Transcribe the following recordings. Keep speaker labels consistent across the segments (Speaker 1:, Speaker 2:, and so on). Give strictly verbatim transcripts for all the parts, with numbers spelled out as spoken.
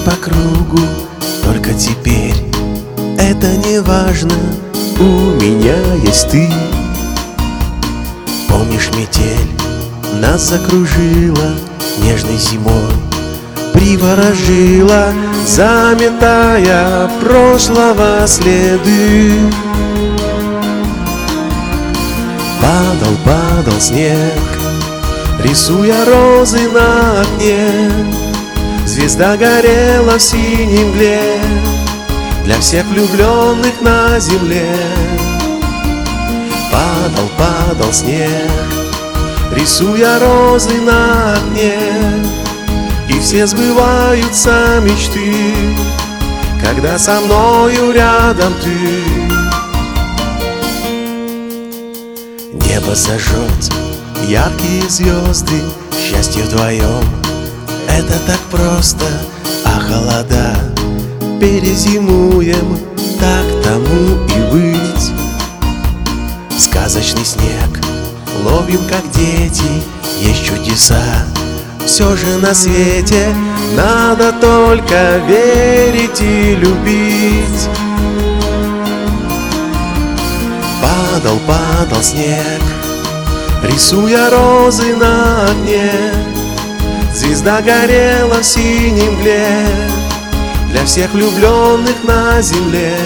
Speaker 1: по кругу, только теперь это не важно. У меня есть ты. Помнишь, метель нас закружила нежной зимой, приворожила, заметая прошлого следы. Падал, падал снег, рисуя розы на окне. Звезда горела в синей мгле для всех влюбленных на земле. Падал, падал снег, рисуя розы на окне. И все сбываются мечты, когда со мною рядом ты. Небо зажжет яркие звезды, счастье вдвоем — это так просто. А холода перезимуем, так тому и быть. Сказочный снег ловим, как дети, есть чудеса. Все же на свете надо только верить и любить. Падал, падал снег, рисуя розы на окне. Звезда горела в синей мгле для всех влюбленных на земле.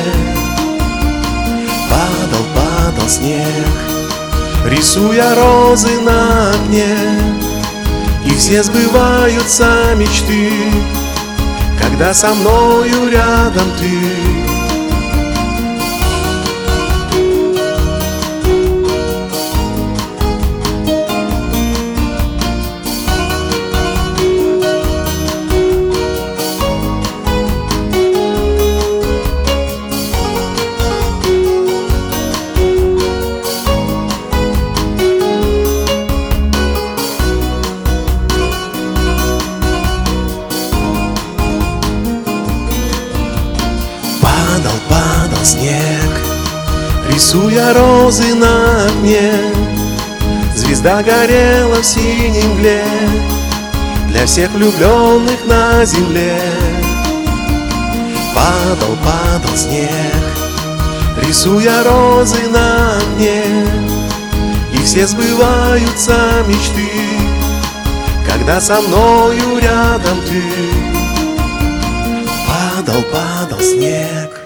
Speaker 1: Падал, падал снег, рисуя розы на окне. И все сбываются мечты, когда со мною рядом ты. Падал, падал снег, рисуя розы на окне. Звезда горела в синей мгле для всех влюбленных на земле. Падал, падал снег, рисуя розы на окне. И все сбываются мечты, когда со мною рядом ты. Падал, падал снег.